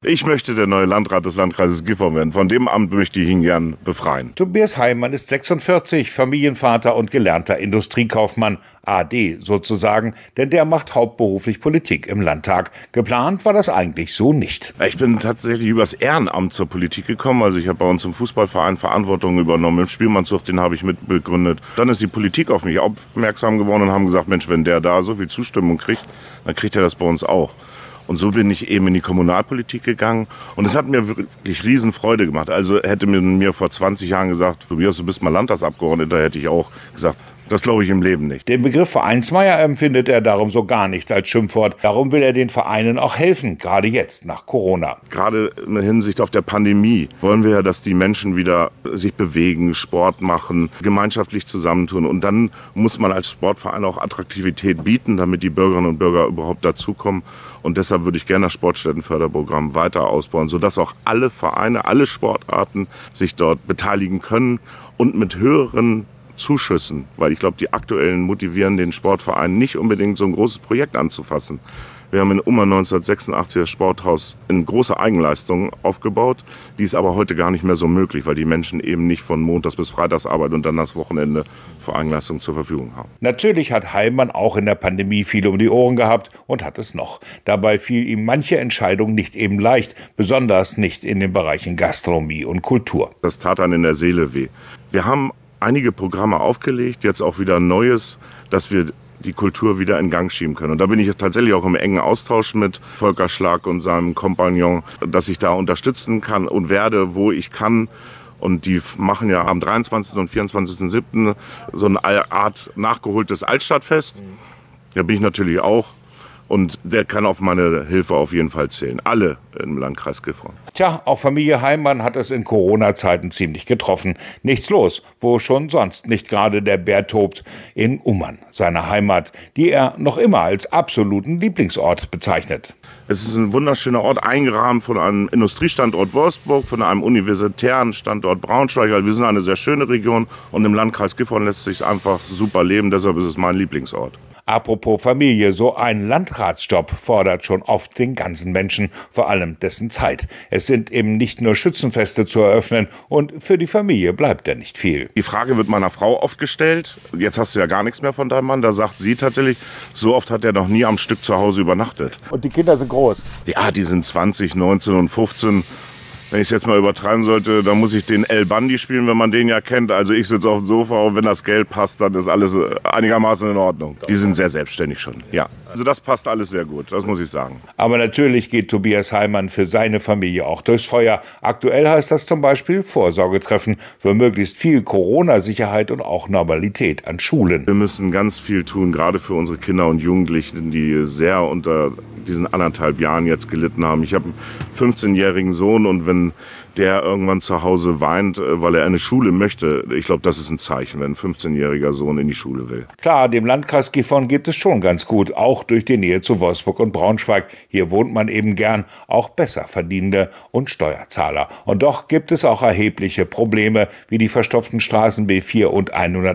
Ich möchte der neue Landrat des Landkreises Gifhorn werden. Von dem Amt möchte ich ihn gern befreien. Tobias Heimann ist 46, Familienvater und gelernter Industriekaufmann. AD sozusagen, denn der macht hauptberuflich Politik im Landtag. Geplant war das eigentlich so nicht. Ich bin tatsächlich übers Ehrenamt zur Politik gekommen. Also ich habe bei uns im Fußballverein Verantwortung übernommen. Im Spielmannszug, den habe ich mitbegründet. Dann ist die Politik auf mich aufmerksam geworden und haben gesagt, Mensch, wenn der da so viel Zustimmung kriegt, dann kriegt er das bei uns auch. Und so bin ich eben in die Kommunalpolitik gegangen. Und es hat mir wirklich Riesenfreude gemacht. Also hätte mir vor 20 Jahren gesagt, Tobias, du bist mal Landtagsabgeordneter, hätte ich auch gesagt, das glaube ich im Leben nicht. Den Begriff Vereinsmeier empfindet er darum so gar nicht als Schimpfwort. Darum will er den Vereinen auch helfen, gerade jetzt nach Corona. Gerade in Hinsicht auf der Pandemie wollen wir ja, dass die Menschen wieder sich bewegen, Sport machen, gemeinschaftlich zusammentun. Und dann muss man als Sportverein auch Attraktivität bieten, damit die Bürgerinnen und Bürger überhaupt dazukommen. Und deshalb würde ich gerne das Sportstättenförderprogramm weiter ausbauen, sodass auch alle Vereine, alle Sportarten sich dort beteiligen können und mit höheren Zuschüssen, weil ich glaube, die aktuellen motivieren den Sportverein nicht unbedingt so ein großes Projekt anzufassen. Wir haben in Ummern 1986 das Sporthaus in großer Eigenleistung aufgebaut. Die ist aber heute gar nicht mehr so möglich, weil die Menschen eben nicht von Montags bis Freitags arbeiten und dann das Wochenende für Eigenleistung zur Verfügung haben. Natürlich hat Heimann auch in der Pandemie viel um die Ohren gehabt und hat es noch. Dabei fiel ihm manche Entscheidung nicht eben leicht, besonders nicht in den Bereichen Gastronomie und Kultur. Das tat dann in der Seele weh. Wir haben einige Programme aufgelegt, jetzt auch wieder ein neues, dass wir die Kultur wieder in Gang schieben können. Und da bin ich tatsächlich auch im engen Austausch mit Volker Schlag und seinem Kompagnon, dass ich da unterstützen kann und werde, wo ich kann. Und die machen ja am 23. und 24.07. so eine Art nachgeholtes Altstadtfest. Da bin ich natürlich auch. Und der kann auf meine Hilfe auf jeden Fall zählen. Alle im Landkreis Gifhorn. Tja, auch Familie Heimann hat es in Corona-Zeiten ziemlich getroffen. Nichts los, wo schon sonst nicht gerade der Bär tobt. In Ummern, seiner Heimat, die er noch immer als absoluten Lieblingsort bezeichnet. Es ist ein wunderschöner Ort, eingerahmt von einem Industriestandort Wolfsburg, von einem universitären Standort Braunschweig. Also wir sind eine sehr schöne Region und im Landkreis Gifhorn lässt sich einfach super leben. Deshalb ist es mein Lieblingsort. Apropos Familie, so ein Landratsjob fordert schon oft den ganzen Menschen, vor allem dessen Zeit. Es sind eben nicht nur Schützenfeste zu eröffnen und für die Familie bleibt ja nicht viel. Die Frage wird meiner Frau oft gestellt, jetzt hast du ja gar nichts mehr von deinem Mann, da sagt sie tatsächlich, so oft hat er noch nie am Stück zu Hause übernachtet. Und die Kinder sind groß? Ja, die sind 20, 19 und 15. Wenn ich es jetzt mal übertreiben sollte, dann muss ich den El Bandi spielen, wenn man den ja kennt. Also ich sitze auf dem Sofa und wenn das Geld passt, dann ist alles einigermaßen in Ordnung. Die sind sehr selbstständig schon, ja. Also das passt alles sehr gut, das muss ich sagen. Aber natürlich geht Tobias Heimann für seine Familie auch durchs Feuer. Aktuell heißt das zum Beispiel Vorsorgetreffen für möglichst viel Corona-Sicherheit und auch Normalität an Schulen. Wir müssen ganz viel tun, gerade für unsere Kinder und Jugendlichen, die sehr unter diesen 1,5 Jahren jetzt gelitten haben. Ich habe einen 15-jährigen Sohn und wenn der irgendwann zu Hause weint, weil er eine Schule möchte, ich glaube, das ist ein Zeichen, wenn ein 15-jähriger Sohn in die Schule will. Klar, dem Landkreis Gifhorn geht es schon ganz gut, auch durch die Nähe zu Wolfsburg und Braunschweig. Hier wohnt man eben gern, auch besser verdienende und Steuerzahler. Und doch gibt es auch erhebliche Probleme, wie die verstopften Straßen B4 und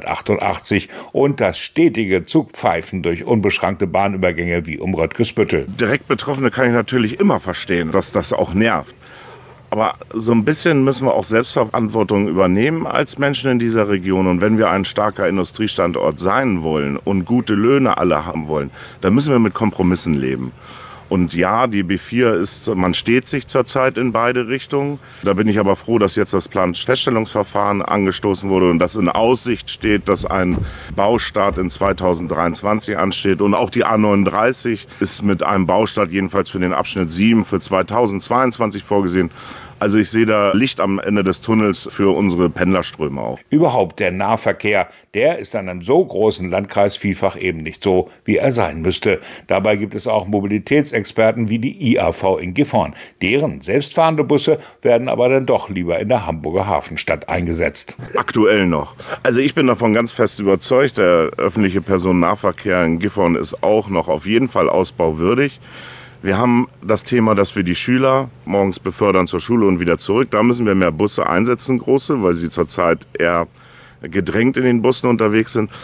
188 und das stetige Zugpfeifen durch unbeschrankte Bahnübergänge wie um Röttgesbüttel. Direkt Betroffene kann ich natürlich immer verstehen, dass das auch nervt. Aber so ein bisschen müssen wir auch Selbstverantwortung übernehmen als Menschen in dieser Region. Und wenn wir ein starker Industriestandort sein wollen und gute Löhne alle haben wollen, dann müssen wir mit Kompromissen leben. Und ja, die B4 ist, man steht sich zurzeit in beide Richtungen. Da bin ich aber froh, dass jetzt das Planfeststellungsverfahren angestoßen wurde und dass in Aussicht steht, dass ein Baustart in 2023 ansteht. Und auch die A39 ist mit einem Baustart jedenfalls für den Abschnitt 7 für 2022 vorgesehen. Also ich sehe da Licht am Ende des Tunnels für unsere Pendlerströme auch. Überhaupt der Nahverkehr, der ist an einem so großen Landkreis vielfach eben nicht so, wie er sein müsste. Dabei gibt es auch Mobilitätsexperten wie die IAV in Gifhorn. Deren selbstfahrende Busse werden aber dann doch lieber in der Hamburger Hafenstadt eingesetzt. Aktuell noch. Also ich bin davon ganz fest überzeugt, der öffentliche Personennahverkehr in Gifhorn ist auch noch auf jeden Fall ausbauwürdig. Wir haben das Thema, dass wir die Schüler morgens befördern zur Schule und wieder zurück. Da müssen wir mehr Busse einsetzen, große, weil sie zurzeit eher gedrängt in den Bussen unterwegs sind.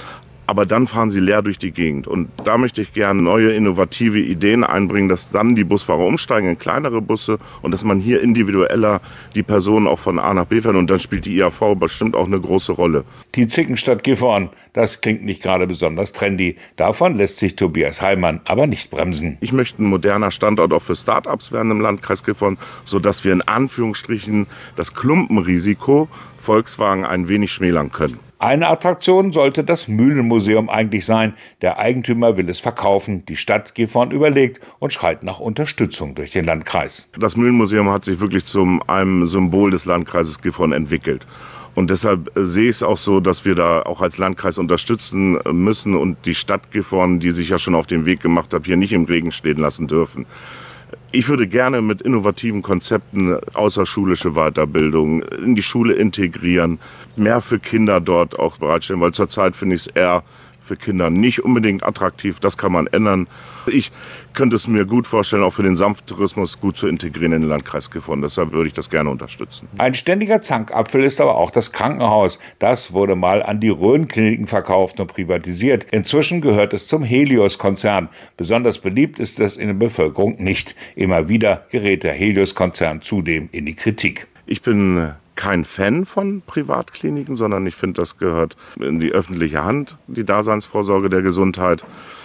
aber dann fahren sie leer durch die Gegend. Und da möchte ich gerne neue, innovative Ideen einbringen, dass dann die Busfahrer umsteigen in kleinere Busse und dass man hier individueller die Personen auch von A nach B fährt. Und dann spielt die IAV bestimmt auch eine große Rolle. Die Zickenstadt Gifhorn, das klingt nicht gerade besonders trendy. Davon lässt sich Tobias Heimann aber nicht bremsen. Ich möchte ein moderner Standort auch für Start-ups werden im Landkreis Gifhorn, sodass wir in Anführungsstrichen das Klumpenrisiko Volkswagen ein wenig schmälern können. Eine Attraktion sollte das Mühlenmuseum eigentlich sein. Der Eigentümer will es verkaufen. Die Stadt Gifhorn überlegt und schreit nach Unterstützung durch den Landkreis. Das Mühlenmuseum hat sich wirklich zu einem Symbol des Landkreises Gifhorn entwickelt. Und deshalb sehe ich es auch so, dass wir da auch als Landkreis unterstützen müssen und die Stadt Gifhorn, die sich ja schon auf den Weg gemacht hat, hier nicht im Regen stehen lassen dürfen. Ich würde gerne mit innovativen Konzepten außerschulische Weiterbildung in die Schule integrieren, mehr für Kinder dort auch bereitstellen, weil zurzeit finde ich es eher für Kinder nicht unbedingt attraktiv. Das kann man ändern. Ich könnte es mir gut vorstellen, auch für den Sanfttourismus gut zu integrieren in den Landkreis Gifhorn. Deshalb würde ich das gerne unterstützen. Ein ständiger Zankapfel ist aber auch das Krankenhaus. Das wurde mal an die Rhön-Kliniken verkauft und privatisiert. Inzwischen gehört es zum Helios-Konzern. Besonders beliebt ist es in der Bevölkerung nicht. Immer wieder gerät der Helios-Konzern zudem in die Kritik. Ich bin kein Fan von Privatkliniken, sondern ich finde, das gehört in die öffentliche Hand, die Daseinsvorsorge der Gesundheit.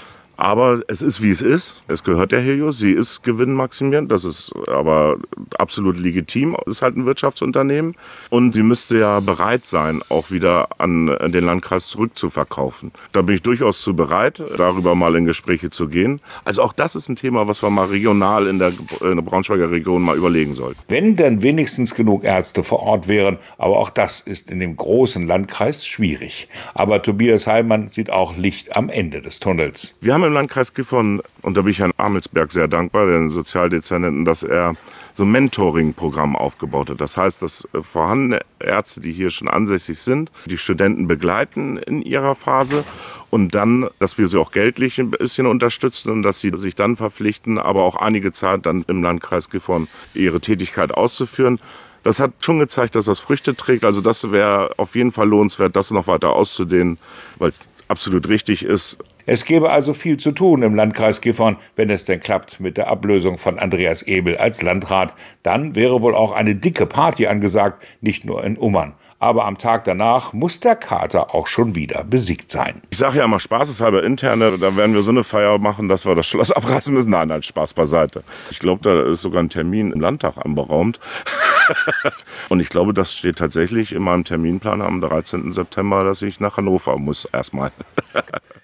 Aber es ist, wie es ist. Es gehört der Helios. Sie ist gewinnmaximierend. Das ist aber absolut legitim. Es ist halt ein Wirtschaftsunternehmen. Und sie müsste ja bereit sein, auch wieder an den Landkreis zurückzuverkaufen. Da bin ich durchaus zu bereit, darüber mal in Gespräche zu gehen. Also auch das ist ein Thema, was wir mal regional in der Braunschweiger Region mal überlegen sollten. Wenn dann wenigstens genug Ärzte vor Ort wären. Aber auch das ist in dem großen Landkreis schwierig. Aber Tobias Heimann sieht auch Licht am Ende des Tunnels. Wir haben im Landkreis Gifhorn, und da bin ich Herrn Amelsberg sehr dankbar, den Sozialdezernenten, dass er so ein Mentoring-Programm aufgebaut hat. Das heißt, dass vorhandene Ärzte, die hier schon ansässig sind, die Studenten begleiten in ihrer Phase und dann, dass wir sie auch geldlich ein bisschen unterstützen und dass sie sich dann verpflichten, aber auch einige Zeit dann im Landkreis Gifhorn ihre Tätigkeit auszuführen. Das hat schon gezeigt, dass das Früchte trägt. Also das wäre auf jeden Fall lohnenswert, das noch weiter auszudehnen, weil es absolut richtig ist. Es gäbe also viel zu tun im Landkreis Gifhorn, wenn es denn klappt mit der Ablösung von Andreas Ebel als Landrat. Dann wäre wohl auch eine dicke Party angesagt, nicht nur in Ummern. Aber am Tag danach muss der Kater auch schon wieder besiegt sein. Ich sage ja immer spaßeshalber interne, da werden wir so eine Feier machen, dass wir das Schloss abreißen müssen. Nein, Spaß beiseite. Ich glaube, da ist sogar ein Termin im Landtag anberaumt. Und ich glaube, das steht tatsächlich in meinem Terminplan am 13. September, dass ich nach Hannover muss erstmal.